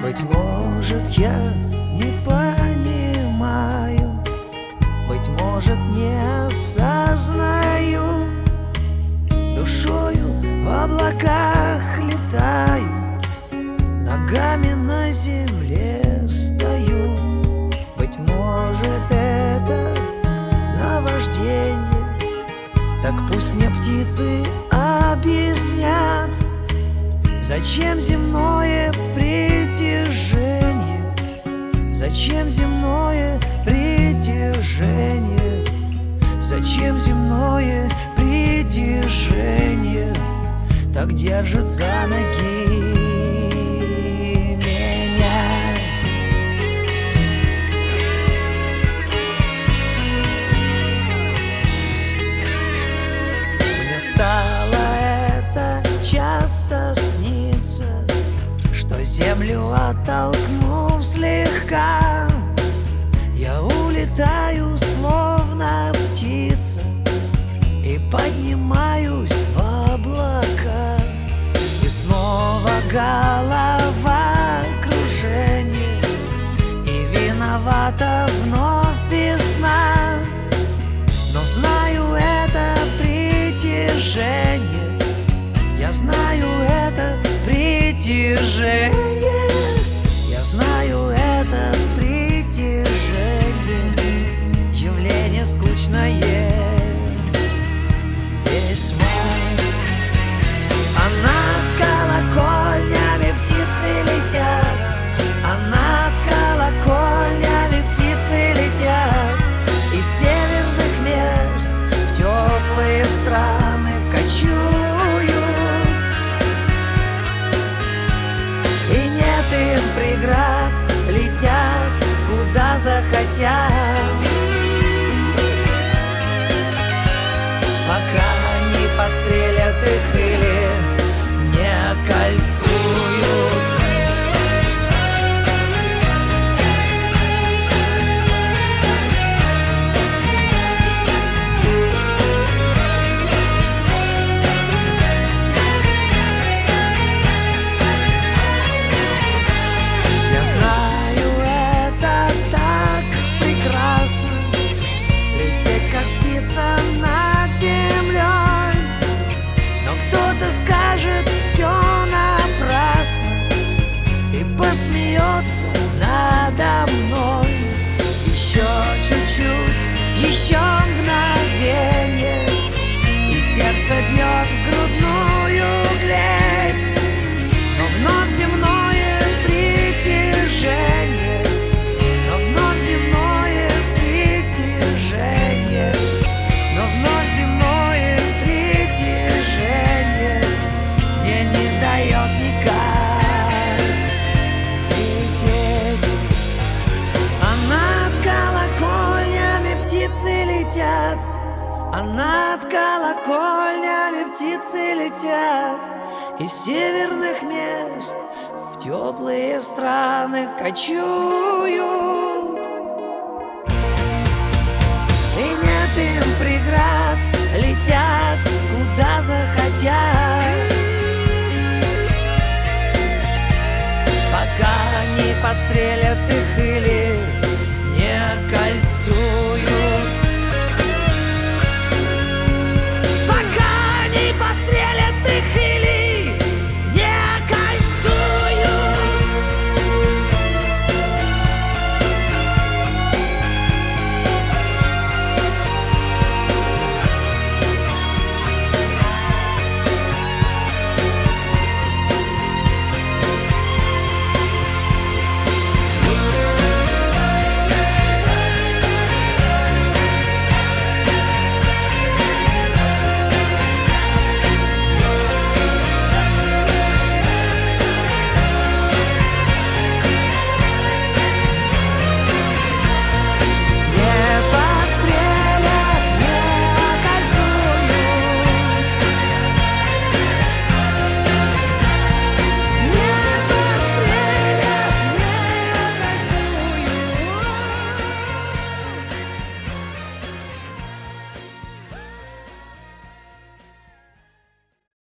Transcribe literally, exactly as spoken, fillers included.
Быть может, я не понимаю, быть может, не осознаю. Душою в облаках летаю, ногами на земле стою. Быть может, это наваждение, так пусть мне птицы объяснят, зачем земное притяжение, зачем земное притяжение, зачем земное притяжение так держит за ноги меня. Мне стало это часто снится, что землю оттолкнув слегка, я улетаю словно птица и поднимаюсь в облака. И снова головокружение, и виновата вновь весна. Но знаю это притяжение, я знаю это притяжение, я знаю это притяжение, явление скучное весьма. А над колокольнями птицы летят, а над колокольнями птицы летят, из северных мест в теплые страны кочуют. И нет им преград, летят куда захотят, пока не подстрелят их или не окольцуют. Я знаю это так прекрасно, лететь как птица над землей. Но кто-то скажет все напрасно и посмеется надо мной. Еще чуть-чуть, еще мгновенье, и сердце бьет в грудную клеть. Но вновь земное притяжение, но вновь земное притяжение, но вновь земное притяжение мне не дает никак взлететь. А над колокольнями птицы летят, а над колокольнями птицы летят, из северных мест в теплые страны кочуют. И нет им преград, летят куда захотят, пока не подстрелят их или